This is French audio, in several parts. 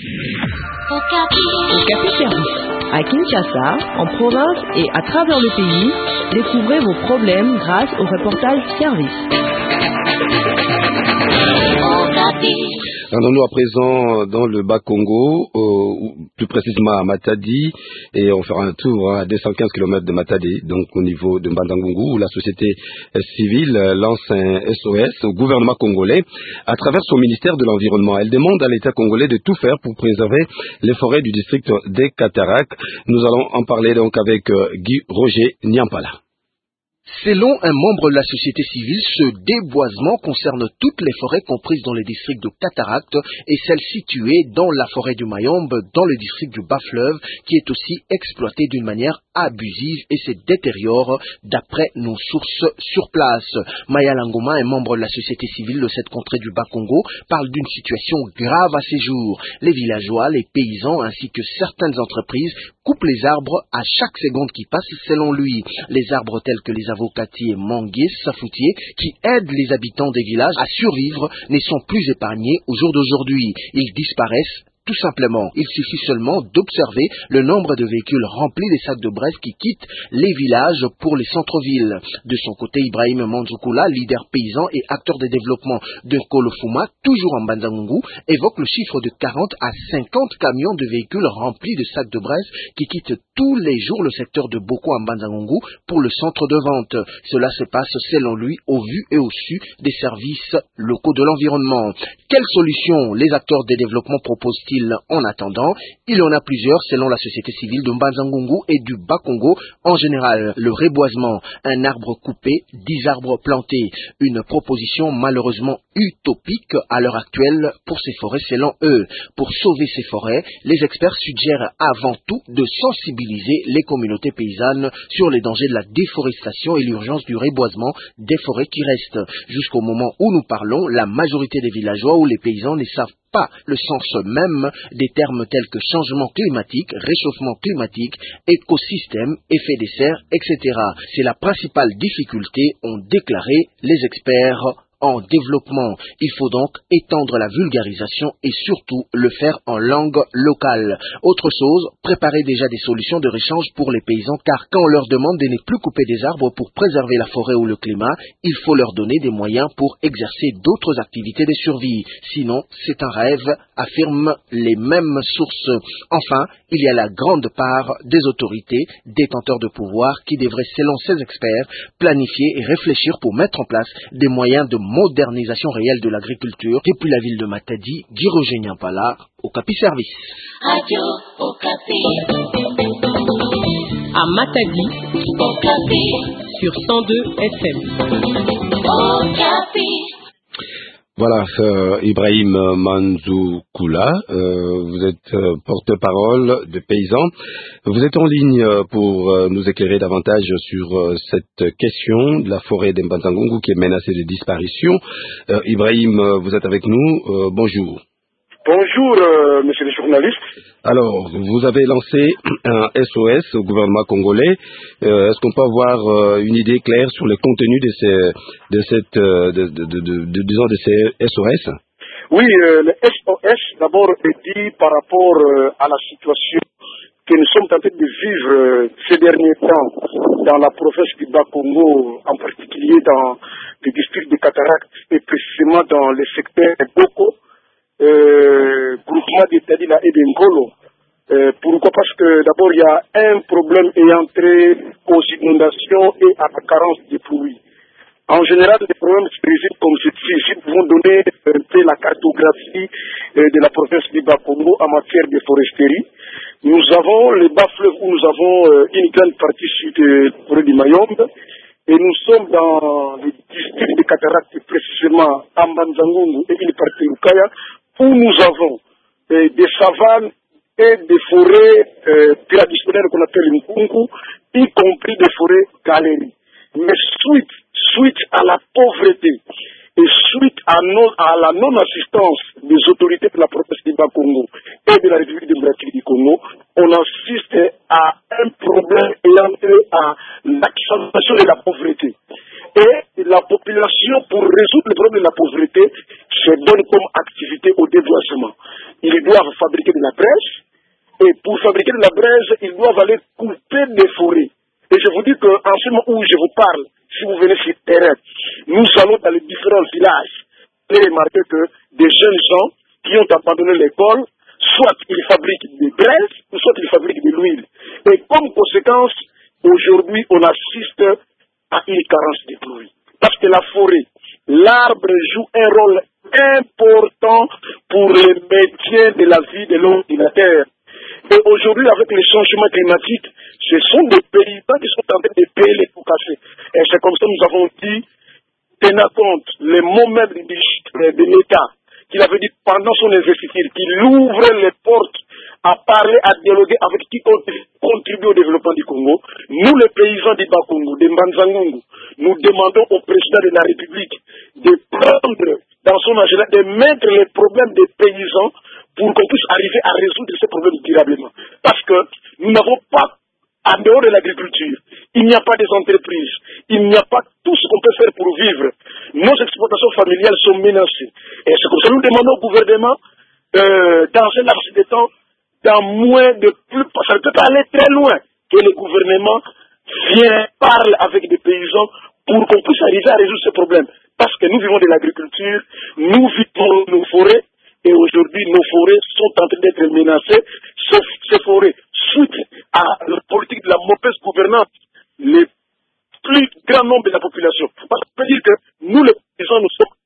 Okapi Service. À Kinshasa, en province et à travers le pays, découvrez vos problèmes grâce au reportage service. Rendons-nous à présent dans le Bas-Congo, plus précisément à Matadi, et on fera un tour à 215 km de Matadi, donc au niveau de Mbandangungu, où la société civile lance un SOS au gouvernement congolais à travers son ministère de l'Environnement. Elle demande à l'État congolais de tout faire pour préserver les forêts du district des Cataractes. Nous allons en parler donc avec Guy Roger Nyampala. Selon un membre de la société civile, ce déboisement concerne toutes les forêts comprises dans le district de Cataracte et celles situées dans la forêt du Mayombe, dans le district du Bas-Fleuve, qui est aussi exploitée d'une manière abusive et se détériore d'après nos sources sur place. Maya Langoma, un membre de la société civile de cette contrée du Bas-Congo, parle d'une situation grave à ces jours. Les villageois, les paysans ainsi que certaines entreprises coupent les arbres à chaque seconde qui passe selon lui. Les arbres tels que les avocatiers, manguiers, safoutiers, qui aident les habitants des villages à survivre, ne sont plus épargnés au jour d'aujourd'hui. Ils disparaissent tout simplement. Il suffit seulement d'observer le nombre de véhicules remplis de sacs de braise qui quittent les villages pour les centres-villes. De son côté, Ibrahim Manzoukula, leader paysan et acteur de développement de Kolofuma, toujours en Mbandangungu, évoque le chiffre de 40 à 50 camions de véhicules remplis de sacs de braise qui quittent tous les jours le secteur de Boko en Mbandangungu pour le centre de vente. Cela se passe selon lui au vu et au su des services locaux de l'environnement. Quelles solutions les acteurs de développement proposent-ils en attendant? Il y en a plusieurs selon la société civile de Mbandangungu et du Bas-Congo en général. Le reboisement, un arbre coupé, 10 arbres plantés. Une proposition malheureusement utopique à l'heure actuelle pour ces forêts selon eux. Pour sauver ces forêts, les experts suggèrent avant tout de sensibiliser les communautés paysannes sur les dangers de la déforestation et l'urgence du reboisement des forêts qui restent. Jusqu'au moment où nous parlons, la majorité des villageois ou les paysans ne savent pas le sens même des termes tels que changement climatique, réchauffement climatique, écosystème, effet de serre, etc. C'est la principale difficulté, ont déclaré les experts en développement. Il faut donc étendre la vulgarisation et surtout le faire en langue locale. Autre chose, préparer déjà des solutions de réchange pour les paysans, car quand on leur demande de ne plus couper des arbres pour préserver la forêt ou le climat, il faut leur donner des moyens pour exercer d'autres activités de survie. Sinon, c'est un rêve, affirment les mêmes sources. Enfin, il y a la grande part des autorités, détenteurs de pouvoir, qui devraient, selon ces experts, planifier et réfléchir pour mettre en place des moyens de modernisation réelle de l'agriculture. Depuis la ville de Matadi, Guy Roger Nyampala, Okapi Service. Radio Okapi. À Matadi, Okapi. sur 102 FM. Okapi. Voilà, Ibrahim Manzoukula, vous êtes porte-parole de paysans. Vous êtes en ligne pour nous éclairer davantage sur cette question de la forêt d'Mbandangungu qui est menacée de disparition. Ibrahim, vous êtes avec nous. Bonjour. Bonjour, monsieur le journaliste. Alors, vous avez lancé un SOS au gouvernement congolais. Est-ce qu'on peut avoir une idée claire sur le contenu de ces SOS? Oui, le SOS d'abord est dit par rapport à la situation que nous sommes tentés de vivre ces derniers temps dans la province du Bas-Congo, en particulier dans le district de Cataracte et précisément dans le secteur de Boko. Groupement d'Etadila et d'Engolo. Pourquoi? Parce que d'abord il y a un problème ayant trait aux inondations et à la carence de pluie. En général, les problèmes se résument comme ceci. Si nous pouvons donner un peu la cartographie de la province du Bas-Congo en matière de foresterie, nous avons le bas-fleuve où nous avons une grande partie sud de la forêt du Mayombe. Et nous sommes dans le district de Cataracte, précisément à Mbandangungu et une partie de Lukaya, où nous avons des savanes et des forêts traditionnelles qu'on appelle Nkungu, y compris des forêts galeries. Mais suite à la pauvreté et suite à la non-assistance des autorités de la province du Bas-Congo et de la République démocratique du Congo, on assiste à un problème ayant trait à l'accentuation de la pauvreté. Et la population, pour résoudre le problème de la pauvreté, se donne comme activité au déboisement. ils doivent fabriquer de la braise. Et pour fabriquer de la braise, ils doivent aller couper des forêts. Et je vous dis qu'en ce moment où je vous parle, si vous venez sur le terrain, nous allons dans les différents villages et remarquer que des jeunes gens qui ont abandonné l'école, soit ils fabriquent des braises, soit ils fabriquent de l'huile. Et comme conséquence, aujourd'hui, on assiste à une carence de pluie. Parce que la forêt, l'arbre joue un rôle important pour le maintien de la vie de l'homme et de la terre. Et aujourd'hui, avec les changements climatiques, ce sont des paysans qui sont en train de payer les pots cassés. Et c'est comme ça que nous avons dit, tenant compte, les mots même de l'État, qu'il avait dit pendant son investiture, qu'il ouvre les portes à parler, à dialoguer avec qui contribue au développement du Congo. Nous, les paysans du Bas-Congo, des Mbanzangungu, nous demandons au président de la République de prendre dans son agenda, de mettre les problèmes des paysans pour qu'on puisse arriver à résoudre ces problèmes durablement. Parce que nous n'avons pas, en dehors de l'agriculture, il n'y a pas des entreprises, il n'y a pas tout ce qu'on peut faire pour vivre. Nos exploitations familiales sont menacées. Et c'est comme ça que nous demandons au gouvernement, dans un laps de temps, dans moins de plus, ça ne peut pas aller très loin, que le gouvernement vienne, parle avec des paysans pour qu'on puisse arriver à résoudre ces problèmes. Parce que nous vivons de l'agriculture, nous vivons de nos forêts, et aujourd'hui, nos forêts sont en train d'être menacées. Ces forêts, suite à la politique de la mauvaise gouvernance, le plus grand nombre de la population. Parce que ça veut dire que nous, les paysans, nous sommes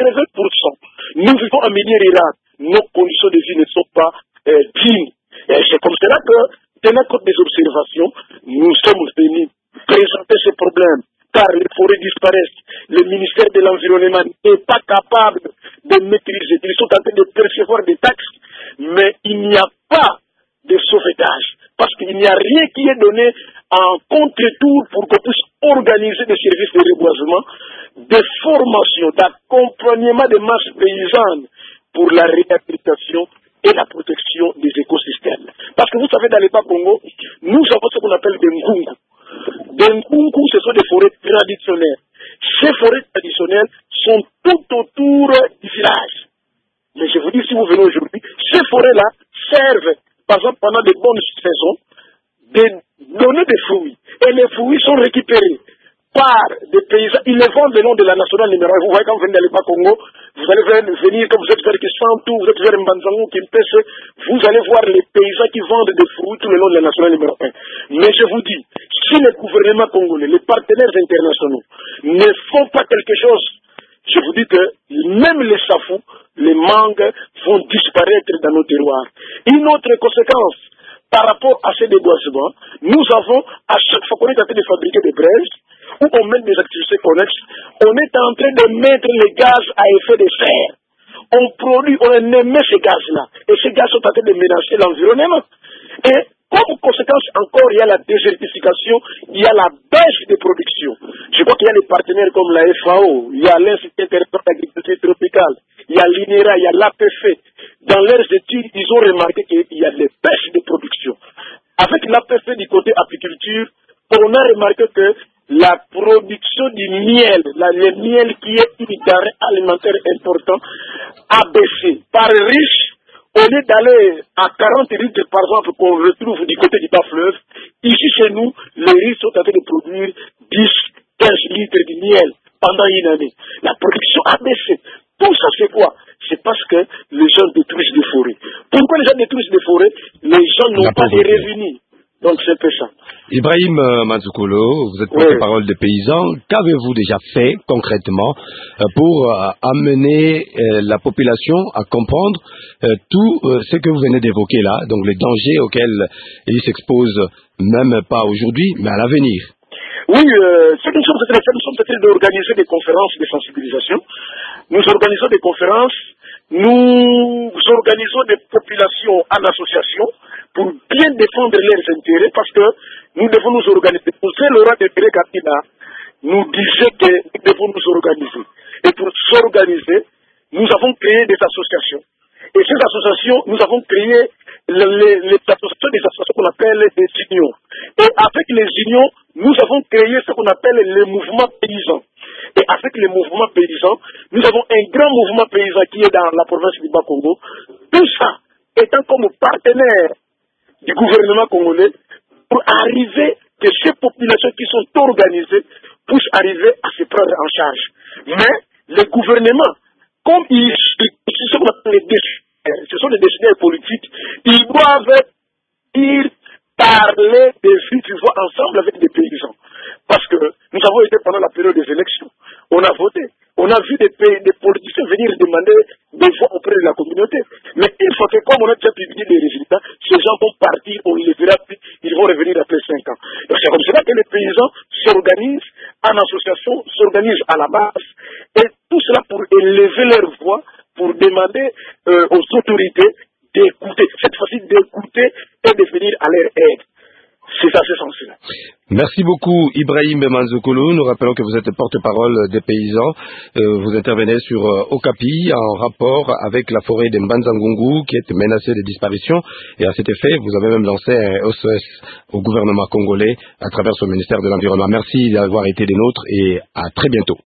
80%. Nous vivons en milieu rural. Nos conditions de vie ne sont pas dignes. Et c'est comme cela que, tenant compte des observations, nous sommes venus présenter ces problèmes. Car les forêts disparaissent. Le ministère de l'Environnement n'est pas capable de maîtriser. Ils sont en train de percevoir des taxes, mais il n'y a pas de sauvetage. Parce qu'il n'y a rien qui est donné en contre-tour pour qu'on puisse organiser des services de reboisement, de formation, d'accompagnement des masses paysannes pour la réhabilitation et la protection des écosystèmes. Parce que vous savez, dans les Bas-Congo, nous avons ce qu'on appelle des ngungu. Des ngungu, ce sont des forêts traditionnelles. Ces forêts traditionnelles sont tout autour du village. Mais je vous dis, si vous venez aujourd'hui, ces forêts-là servent, par exemple, pendant de bonnes saisons, de donner des fruits. Et les fruits sont récupérés par des paysans. Ils les vendent le nom de la nationale numéro 1. Vous voyez, quand vous venez dans le Bas-Congo, vous allez venir, quand vous êtes vers Kisantou, vous êtes vers Mbanzangu, Kimpese, vous allez voir les paysans qui vendent des fruits tout le long de la nationale numéro 1. Mais je vous dis, si le gouvernement congolais, les partenaires internationaux, ne font pas quelque chose, je vous dis que même les safous, les mangues vont disparaître dans nos terroirs. Une autre conséquence, par rapport à ces déboisements, nous avons, à chaque fois qu'on est en train de fabriquer des braises, où on mène des activités connexes, on est en train de mettre les gaz à effet de serre. On produit, on émet ces gaz-là. Et ces gaz sont en train de menacer l'environnement. Et comme conséquence encore, il y a la désertification, il y a la baisse de production. Je crois qu'il y a des partenaires comme la FAO, il y a l'Institut international d'agriculture tropicale, il y a l'INERA, il y a l'APF. Dans leurs études, ils ont remarqué qu'il y a des baisses de production. Avec l'APF du côté apiculture, on a remarqué que la production du miel, le miel qui est une denrée alimentaire importante, a baissé. Par riche, au lieu d'aller à 40 litres par exemple qu'on retrouve du côté du bas-fleuve, ici chez nous, les riches sont en train de produire 10, 15 litres de miel pendant une année. La production a baissé. Tout ça c'est quoi? C'est parce que les gens détruisent des forêts. Pourquoi les gens détruisent des forêts? Les gens n'ont pas de revenus. Donc c'est peu ça. Ibrahim Manzukolo, vous êtes porte-parole des paysans. Qu'avez-vous déjà fait concrètement pour amener la population à comprendre tout ce que vous venez d'évoquer là, donc les dangers auxquels ils s'exposent, même pas aujourd'hui, mais à l'avenir? Oui, ce que nous sommes en train d'organiser des conférences de sensibilisation. Nous organisons des conférences, nous organisons des populations en association pour bien défendre leurs intérêts, parce que nous devons nous organiser. Pour ce Laurent de Péré Kapila nous disait que nous devons nous organiser. Et pour s'organiser, nous avons créé des associations. Et ces associations, nous avons créé les associations qu'on appelle des unions. Et avec les unions, nous avons créé ce qu'on appelle les mouvements paysans. Et avec les mouvements paysans, nous avons un grand mouvement paysan qui est dans la province du Bas-Congo. Tout ça, étant comme partenaire du gouvernement congolais pour arriver que ces populations qui sont organisées puissent arriver à se prendre en charge. Mais le gouvernement, comme ce sont des décideurs politiques, ils doivent ir parler des vive voix ensemble avec des paysans. Parce que nous avons été pendant la période des élections, on a voté, on a vu des politiciens venir demander des voix auprès de la communauté. Mais une fois que, comme on a déjà publié les résultats, ces gens vont partir, on les verra plus, ils vont revenir après 5 ans. Donc c'est comme cela que les paysans s'organisent en association, s'organisent à la base, et tout cela pour élever leur voix, pour demander aux autorités d'écouter, cette fois-ci d'écouter et de venir à leur aide. C'est à ce sens-là. Merci beaucoup Ibrahim Manzokolo. Nous rappelons que vous êtes porte-parole des paysans. Vous intervenez sur Okapi en rapport avec la forêt de Mbanza-Ngungu qui est menacée de disparition. Et à cet effet, vous avez même lancé un SOS au gouvernement congolais à travers son ministère de l'Environnement. Merci d'avoir été des nôtres et à très bientôt.